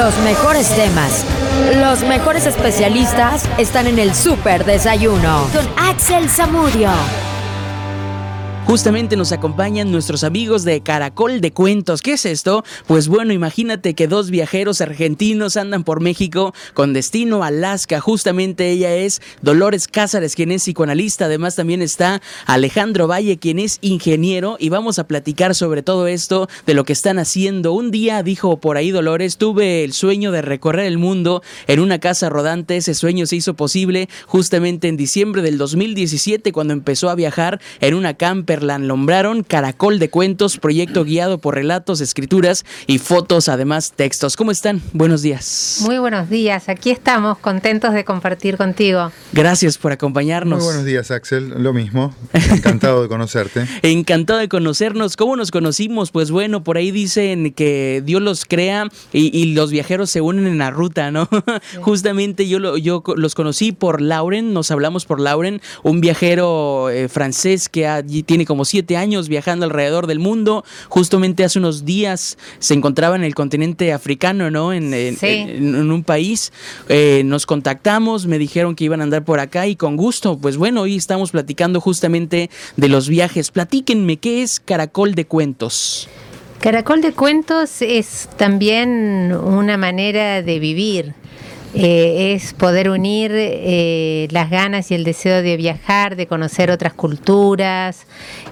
Los mejores temas, los mejores especialistas están en el Súper Desayuno con Axel Zamudio. Justamente nos acompañan nuestros amigos de Caracol de Cuentos. ¿Qué es esto? Pues bueno, imagínate que dos viajeros argentinos andan por México con destino a Alaska. Justamente ella es Dolores Cázares, quien es psicoanalista. Además también está Alejandro Valle, quien es ingeniero. Y vamos a platicar sobre todo esto, de lo que están haciendo. Un día, dijo por ahí Dolores, tuve el sueño de recorrer el mundo en una casa rodante. Ese sueño se hizo posible justamente en diciembre del 2017, cuando empezó a viajar en una camper. La nombraron Caracol de Cuentos, proyecto guiado por relatos, escrituras y fotos, además textos. ¿Cómo están? Buenos días. Muy buenos días, aquí estamos contentos de compartir contigo. Gracias por acompañarnos. Muy buenos días, Axel, lo mismo, encantado de conocerte. Encantado de conocernos. ¿Cómo nos conocimos? Pues bueno, por ahí dicen que Dios los crea y los viajeros se unen en la ruta, ¿no? Sí. Justamente yo los conocí por Lauren, nos hablamos por Lauren, un viajero francés que allí tiene como 7 años viajando alrededor del mundo. Justamente hace unos días se encontraba en el continente africano, ¿no? En un país. Nos contactamos, me dijeron que iban a andar por acá y con gusto. Pues bueno, hoy estamos platicando justamente de los viajes. Platíquenme, ¿qué es Caracol de Cuentos? Caracol de Cuentos es también una manera de vivir. Es poder unir las ganas y el deseo de viajar, de conocer otras culturas,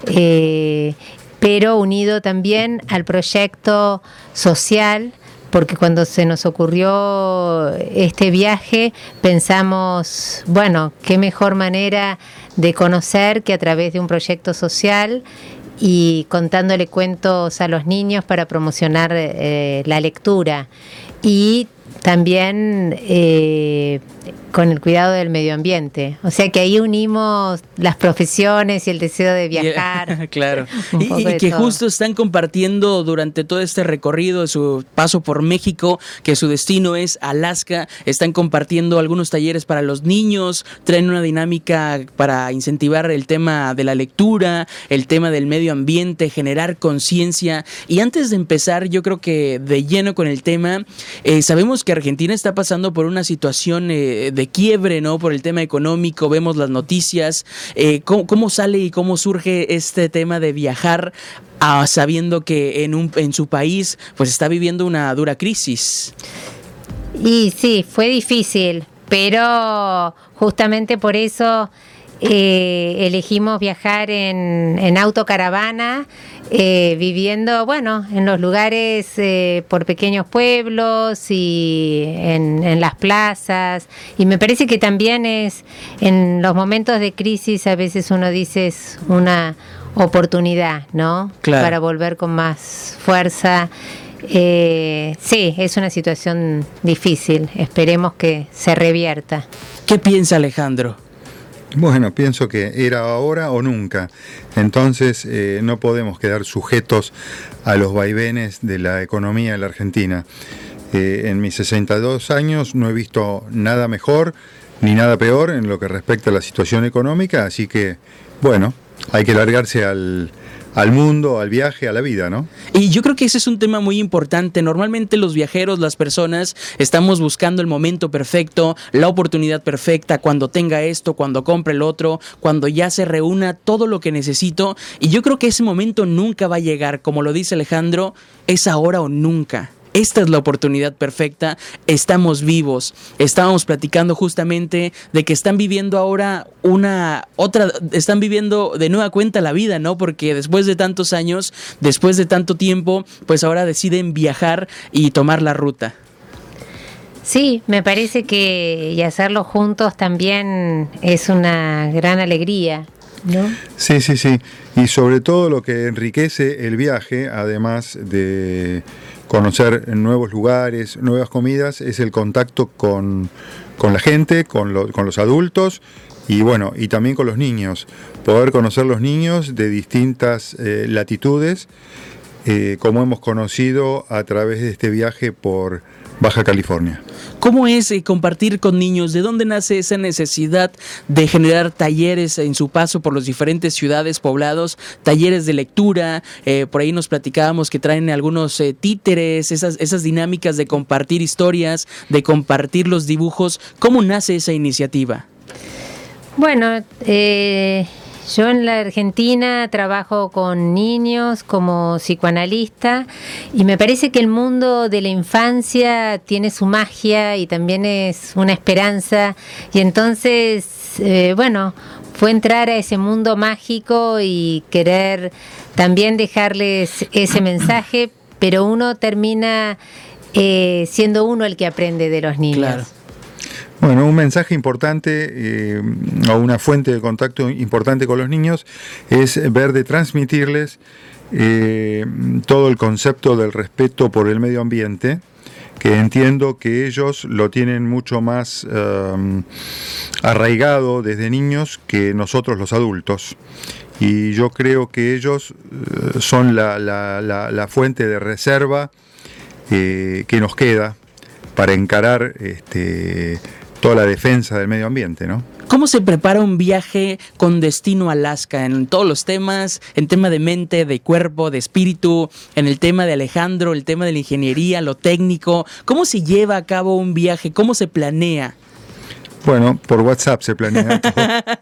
pero unido también al proyecto social, porque cuando se nos ocurrió este viaje pensamos, bueno, qué mejor manera de conocer que a través de un proyecto social y contándole cuentos a los niños para promocionar la lectura y también con el cuidado del medio ambiente. O sea que ahí unimos las profesiones y el deseo de viajar. Claro. Y que todo. Justo están compartiendo durante todo este recorrido de su paso por México, que su destino es Alaska. Están compartiendo algunos talleres para los niños, traen una dinámica para incentivar el tema de la lectura, el tema del medio ambiente, generar conciencia. Y antes de empezar, yo creo que de lleno con el tema, sabemos que Argentina está pasando por una situación de quiebre, ¿no? Por el tema económico, vemos las noticias. ¿Cómo sale y cómo surge este tema de viajar sabiendo que en su país pues está viviendo una dura crisis? Y sí, fue difícil, pero justamente por eso elegimos viajar en autocaravana, viviendo, bueno, en los lugares, por pequeños pueblos y en las plazas. Y me parece que también es, en los momentos de crisis, a veces uno dice es una oportunidad, ¿no? Claro. Para volver con más fuerza. Sí, es una situación difícil. Esperemos que se revierta. ¿Qué piensa Alejandro? Bueno, pienso que era ahora o nunca. Entonces no podemos quedar sujetos a los vaivenes de la economía de la Argentina. En mis 62 años no he visto nada mejor ni nada peor en lo que respecta a la situación económica, así que, bueno, hay que largarse al mundo, al viaje, a la vida, ¿no? Y yo creo que ese es un tema muy importante. Normalmente los viajeros, las personas, estamos buscando el momento perfecto, la oportunidad perfecta, cuando tenga esto, cuando compre el otro, cuando ya se reúna todo lo que necesito. Y yo creo que ese momento nunca va a llegar. Como lo dice Alejandro, es ahora o nunca. Esta es la oportunidad perfecta, estamos vivos. Estábamos platicando justamente de que están viviendo ahora están viviendo de nueva cuenta la vida, ¿no? Porque después de tantos años, después de tanto tiempo, pues ahora deciden viajar y tomar la ruta. Sí, me parece que y hacerlo juntos también es una gran alegría, ¿no? Sí. Y sobre todo lo que enriquece el viaje, además de conocer nuevos lugares, nuevas comidas, es el contacto con la gente, con los adultos y bueno, y también con los niños. Poder conocer los niños de distintas latitudes como hemos conocido a través de este viaje por Baja California. ¿Cómo es compartir con niños? ¿De dónde nace esa necesidad de generar talleres en su paso por las diferentes ciudades, poblados, talleres de lectura? Por ahí nos platicábamos que traen algunos títeres, esas dinámicas de compartir historias, de compartir los dibujos. ¿Cómo nace esa iniciativa? Bueno, yo en la Argentina trabajo con niños como psicoanalista y me parece que el mundo de la infancia tiene su magia y también es una esperanza, y entonces, fue entrar a ese mundo mágico y querer también dejarles ese mensaje, pero uno termina siendo uno el que aprende de los niños. Claro. Bueno, un mensaje importante o una fuente de contacto importante con los niños es ver de transmitirles todo el concepto del respeto por el medio ambiente, que entiendo que ellos lo tienen mucho más arraigado desde niños que nosotros los adultos. Y yo creo que ellos son la fuente de reserva que nos queda para encarar toda la defensa del medio ambiente, ¿no? ¿Cómo se prepara un viaje con destino a Alaska en todos los temas, en tema de mente, de cuerpo, de espíritu, en el tema de Alejandro, el tema de la ingeniería, lo técnico? ¿Cómo se lleva a cabo un viaje? ¿Cómo se planea? Bueno, por WhatsApp se planea todo.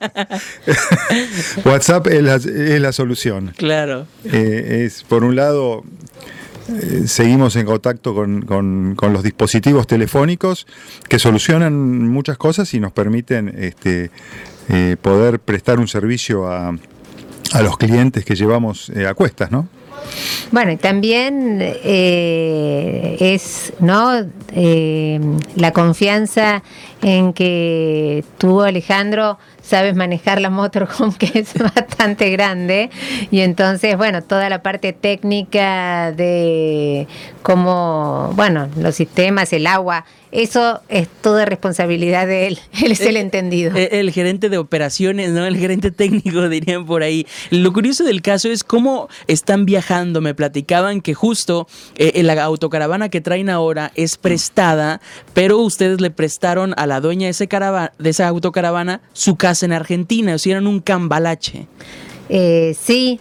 WhatsApp es la solución. Claro. Es, por un lado, seguimos en contacto con los dispositivos telefónicos que solucionan muchas cosas y nos permiten poder prestar un servicio a los clientes que llevamos a cuestas, ¿no? Bueno, y también es, ¿no?, la confianza en que tú, Alejandro, sabes manejar la motorhome, que es bastante grande, y entonces, bueno, toda la parte técnica de cómo, bueno, los sistemas, el agua, eso es toda responsabilidad de él. Él es el entendido. El gerente de operaciones, ¿no? El gerente técnico, dirían por ahí. Lo curioso del caso es cómo están viajando. Me platicaban que justo la autocaravana que traen ahora es prestada, pero ustedes le prestaron a la dueña de esa autocaravana su casa en Argentina, o sea, eran un cambalache. Sí.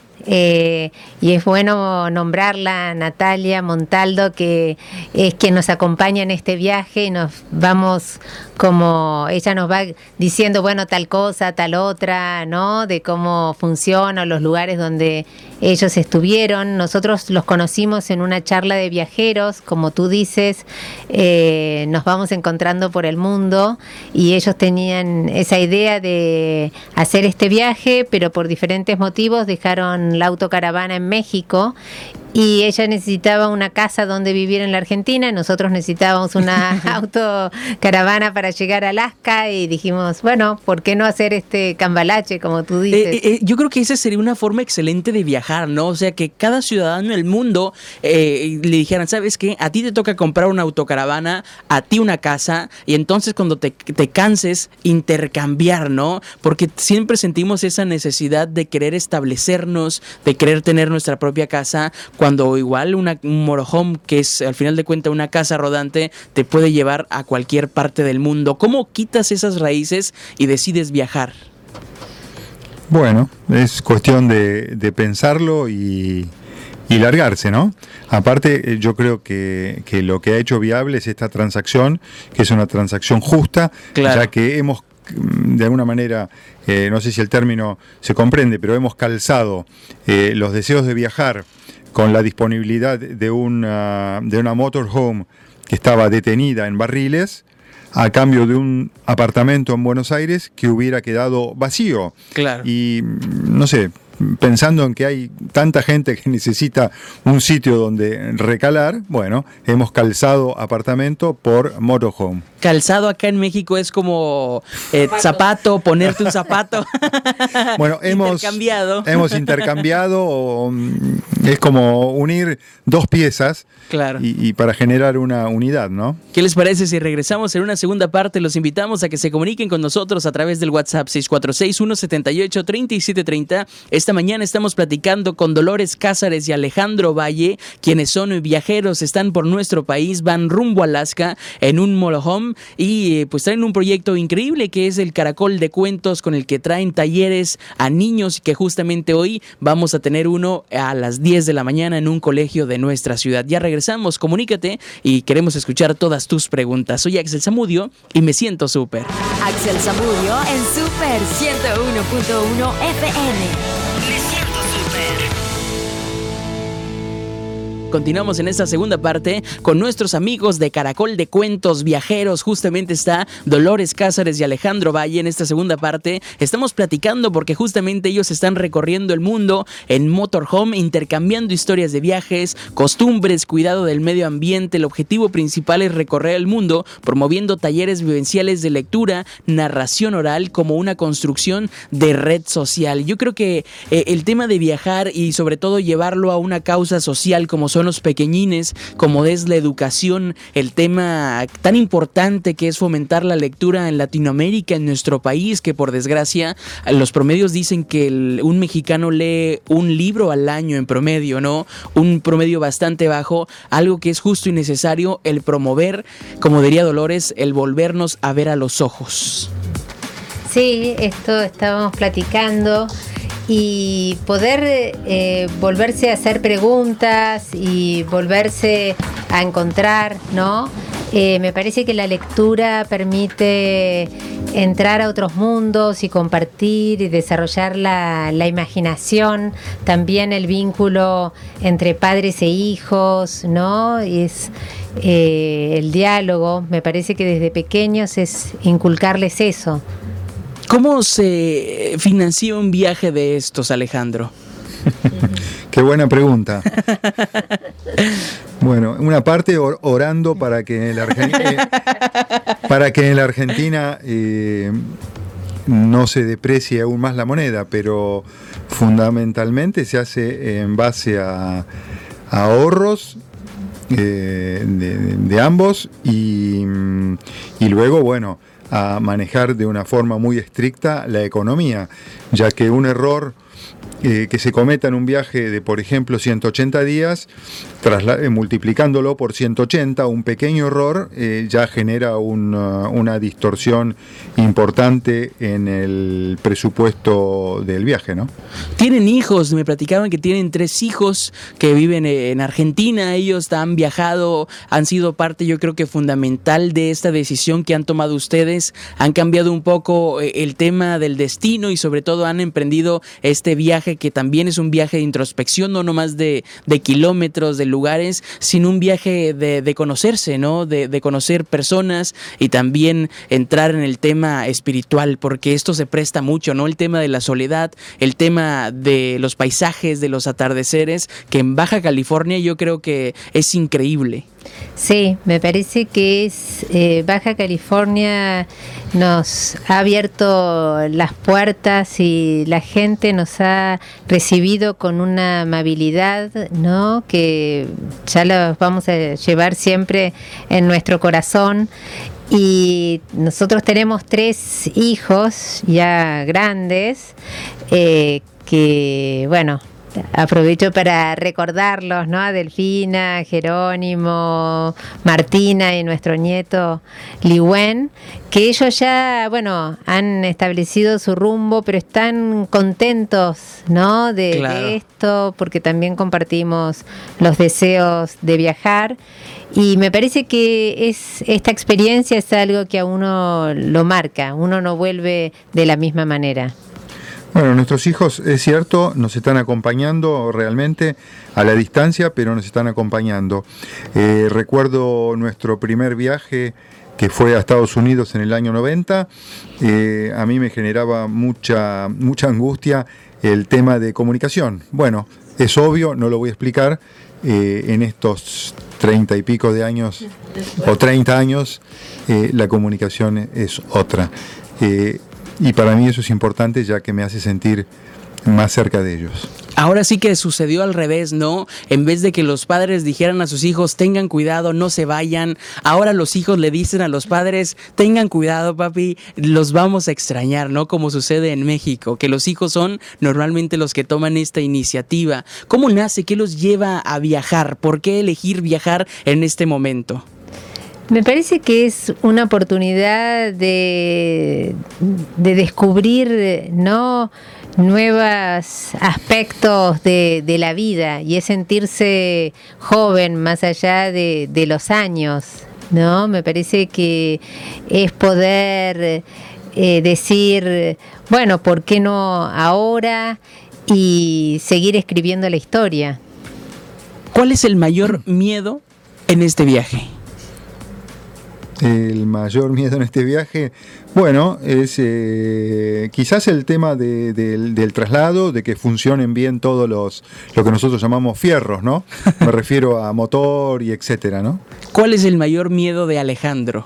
Y es bueno nombrarla, Natalia Montaldo, que es quien nos acompaña en este viaje, y nos vamos, como ella nos va diciendo, bueno, tal cosa, tal otra, ¿no?, de cómo funciona, los lugares donde ellos estuvieron. Nosotros los conocimos en una charla de viajeros, como tú dices, nos vamos encontrando por el mundo, y ellos tenían esa idea de hacer este viaje, pero por diferentes motivos dejaron la autocaravana en México, y ella necesitaba una casa donde vivir en la Argentina, y nosotros necesitábamos una autocaravana para llegar a Alaska, y dijimos, bueno, ¿por qué no hacer este cambalache, como tú dices? Yo creo que esa sería una forma excelente de viajar, ¿no? O sea, que cada ciudadano del mundo le dijeran, ¿sabes qué? A ti te toca comprar una autocaravana, a ti una casa, y entonces cuando te canses, intercambiar, ¿no? Porque siempre sentimos esa necesidad de querer establecernos, de querer tener nuestra propia casa, cuando igual un motorhome, que es al final de cuentas una casa rodante, te puede llevar a cualquier parte del mundo. ¿Cómo quitas esas raíces y decides viajar? Bueno, es cuestión de pensarlo y largarse, ¿no? Aparte, yo creo que lo que ha hecho viable es esta transacción, que es una transacción justa, claro, ya que hemos, de alguna manera, no sé si el término se comprende, pero hemos calzado los deseos de viajar con la disponibilidad de una motorhome que estaba detenida en Barriles, a cambio de un apartamento en Buenos Aires que hubiera quedado vacío. Claro. Y no sé, pensando en que hay tanta gente que necesita un sitio donde recalar, bueno, hemos calzado apartamento por motorhome. Calzado acá en México es como zapato, ponerte un zapato. Bueno, hemos intercambiado, es como unir dos piezas, claro, y para generar una unidad, ¿no? ¿Qué les parece si regresamos en una segunda parte? Los invitamos a que se comuniquen con nosotros a través del WhatsApp 646-178-3730. Esta mañana estamos platicando con Dolores Cázares y Alejandro Valle, quienes son viajeros, están por nuestro país, van rumbo a Alaska en un motorhome y pues traen un proyecto increíble que es el Caracol de Cuentos, con el que traen talleres a niños, y que justamente hoy vamos a tener uno a las 10 de la mañana en un colegio de nuestra ciudad. Ya regresamos, comunícate y queremos escuchar todas tus preguntas. Soy Axel Zamudio y me siento súper. Axel Zamudio en Super 101.1 FM. Me siento súper. Continuamos en esta segunda parte con nuestros amigos de Caracol de Cuentos Viajeros. Justamente está Dolores Cázares y Alejandro Valle. En esta segunda parte estamos platicando porque justamente ellos están recorriendo el mundo en motorhome, intercambiando historias de viajes, costumbres, cuidado del medio ambiente. El objetivo principal es recorrer el mundo promoviendo talleres vivenciales de lectura, narración oral como una construcción de red social. Yo creo que el tema de viajar y sobre todo llevarlo a una causa social como son los pequeñines, como es la educación, el tema tan importante que es fomentar la lectura en Latinoamérica, en nuestro país, que por desgracia los promedios dicen que un mexicano lee un libro al año en promedio, ¿no? Un promedio bastante bajo, algo que es justo y necesario el promover, como diría Dolores, el volvernos a ver a los ojos. Sí, esto estábamos platicando. Y poder volverse a hacer preguntas y volverse a encontrar, ¿no? Me parece que la lectura permite entrar a otros mundos y compartir y desarrollar la imaginación, también el vínculo entre padres e hijos, ¿no? Es el diálogo. Me parece que desde pequeños es inculcarles eso. ¿Cómo se financió un viaje de estos, Alejandro? Qué buena pregunta. Bueno, una parte orando para que en la Argentina no se deprecie aún más la moneda, pero fundamentalmente se hace en base a ahorros de ambos y luego, bueno, a manejar de una forma muy estricta la economía, ya que un error que se cometa en un viaje de, por ejemplo, 180 días, multiplicándolo por 180, un pequeño error ya genera una distorsión importante en el presupuesto del viaje, ¿no? Tienen hijos, me platicaban que tienen 3 hijos que viven en Argentina. Ellos han viajado, han sido parte, yo creo que fundamental de esta decisión que han tomado ustedes. Han cambiado un poco el tema del destino y sobre todo han emprendido este viaje que también es un viaje de introspección, no nomás de kilómetros, de lugares, sino un viaje de conocerse, ¿no? De conocer personas y también entrar en el tema espiritual, porque esto se presta mucho, ¿no? El tema de la soledad, el tema de los paisajes, de los atardeceres, que en Baja California yo creo que es increíble. Sí, me parece que es Baja California nos ha abierto las puertas y la gente nos ha recibido con una amabilidad, ¿no? Que ya los vamos a llevar siempre en nuestro corazón. Y nosotros tenemos 3 hijos ya grandes que, bueno, aprovecho para recordarlos, ¿no? A Delfina, Jerónimo, Martina y nuestro nieto Liwen, que ellos ya, bueno, han establecido su rumbo, pero están contentos, ¿no? De esto, porque también compartimos los deseos de viajar. Y me parece que esta experiencia es algo que a uno lo marca, uno no vuelve de la misma manera. Bueno, nuestros hijos, es cierto, nos están acompañando realmente a la distancia, pero nos están acompañando. Recuerdo nuestro primer viaje que fue a Estados Unidos en el año 90. A mí me generaba mucha angustia el tema de comunicación. Bueno, es obvio, no lo voy a explicar, en estos 30 y pico de años, o 30 años, la comunicación es otra. Y para mí eso es importante, ya que me hace sentir más cerca de ellos. Ahora sí que sucedió al revés, ¿no? En vez de que los padres dijeran a sus hijos, tengan cuidado, no se vayan, ahora los hijos le dicen a los padres, tengan cuidado, papi, los vamos a extrañar, ¿no? Como sucede en México, que los hijos son normalmente los que toman esta iniciativa. ¿Cómo nace? ¿Qué los lleva a viajar? ¿Por qué elegir viajar en este momento? Me parece que es una oportunidad de descubrir, ¿no?, nuevos aspectos de la vida, y es sentirse joven más allá de los años, ¿no? Me parece que es poder decir, bueno, ¿por qué no ahora? Y seguir escribiendo la historia. ¿Cuál es el mayor miedo en este viaje? El mayor miedo en este viaje, bueno, es quizás el tema del traslado, de que funcionen bien todos lo que nosotros llamamos fierros, ¿no? Me refiero a motor y etcétera, ¿no? ¿Cuál es el mayor miedo de Alejandro?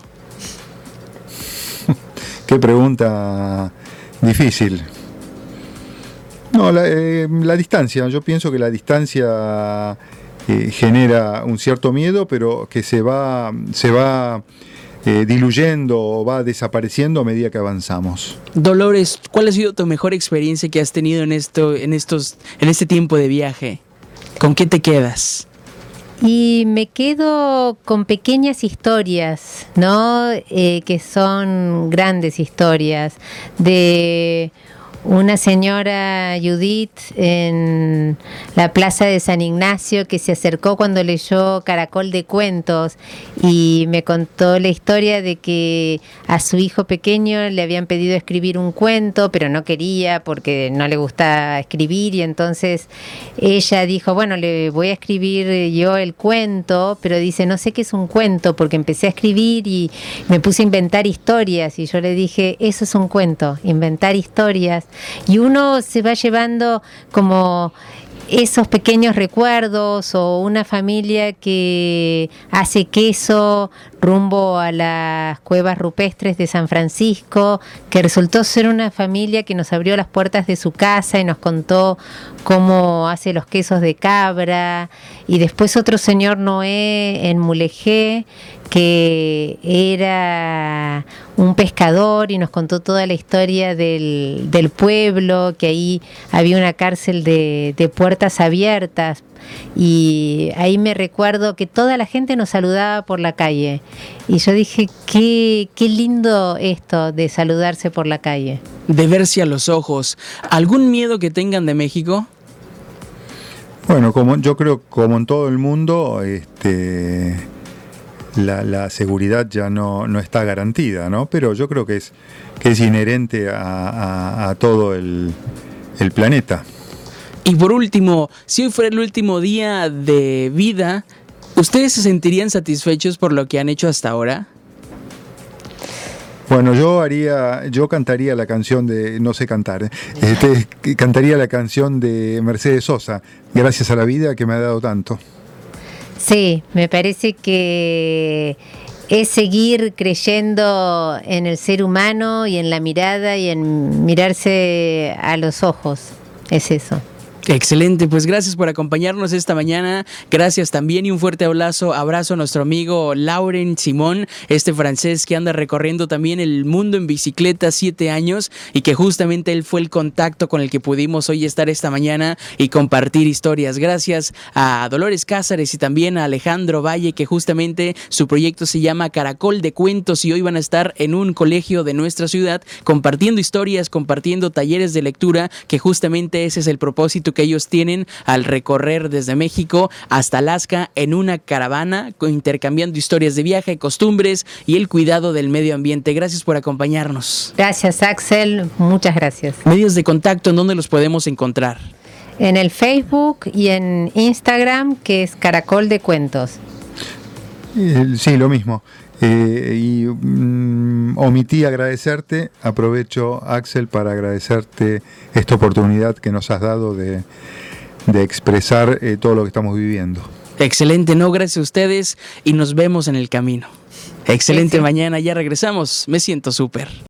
Qué pregunta difícil. No, la distancia. Yo pienso que la distancia genera un cierto miedo, pero que se va diluyendo o va desapareciendo a medida que avanzamos. Dolores, ¿cuál ha sido tu mejor experiencia que has tenido en este tiempo de viaje? ¿Con qué te quedas? Y me quedo con pequeñas historias, ¿no? Que son grandes historias, de una señora, Judith, en la plaza de San Ignacio, que se acercó cuando leyó Caracol de Cuentos y me contó la historia de que a su hijo pequeño le habían pedido escribir un cuento, pero no quería porque no le gusta escribir, y entonces ella dijo, bueno, le voy a escribir yo el cuento, pero dice, no sé qué es un cuento, porque empecé a escribir y me puse a inventar historias, y yo le dije, eso es un cuento, inventar historias. Y uno se va llevando como esos pequeños recuerdos, o una familia que hace queso rumbo a las cuevas rupestres de San Francisco, que resultó ser una familia que nos abrió las puertas de su casa y nos contó cómo hace los quesos de cabra, y después otro señor Noé en Mulegé, que era un pescador y nos contó toda la historia del pueblo, que ahí había una cárcel de puertas abiertas, y ahí me recuerdo que toda la gente nos saludaba por la calle, y yo dije, qué lindo esto de saludarse por la calle. De verse a los ojos. ¿Algún miedo que tengan de México? Bueno, yo creo como en todo el mundo, la seguridad ya no está garantida, ¿no? Pero yo creo que es inherente a todo el planeta. Y por último, si hoy fuera el último día de vida, ¿ustedes se sentirían satisfechos por lo que han hecho hasta ahora? Bueno, yo cantaría la canción de, no sé cantar, cantaría la canción de Mercedes Sosa, Gracias a la vida que me ha dado tanto. Sí, me parece que es seguir creyendo en el ser humano y en la mirada y en mirarse a los ojos, es eso. Excelente, pues gracias por acompañarnos esta mañana, gracias también y un fuerte abrazo a nuestro amigo Laurent Simon, este francés que anda recorriendo también el mundo en bicicleta 7 años y que justamente él fue el contacto con el que pudimos hoy estar esta mañana y compartir historias. Gracias a Dolores Cázares y también a Alejandro Valle, que justamente su proyecto se llama Caracol de Cuentos y hoy van a estar en un colegio de nuestra ciudad compartiendo historias, compartiendo talleres de lectura, que justamente ese es el propósito que ellos tienen al recorrer desde México hasta Alaska en una caravana, intercambiando historias de viaje, costumbres y el cuidado del medio ambiente. Gracias por acompañarnos. Gracias, Axel, muchas gracias. Medios de contacto, ¿en dónde los podemos encontrar? En el Facebook y en Instagram, que es Caracol de Cuentos. Sí, lo mismo. Omití agradecerte, aprovecho, Axel, para agradecerte esta oportunidad que nos has dado de expresar todo lo que estamos viviendo. Excelente, no, gracias a ustedes y nos vemos en el camino. Excelente Sí. mañana, ya regresamos, me siento súper.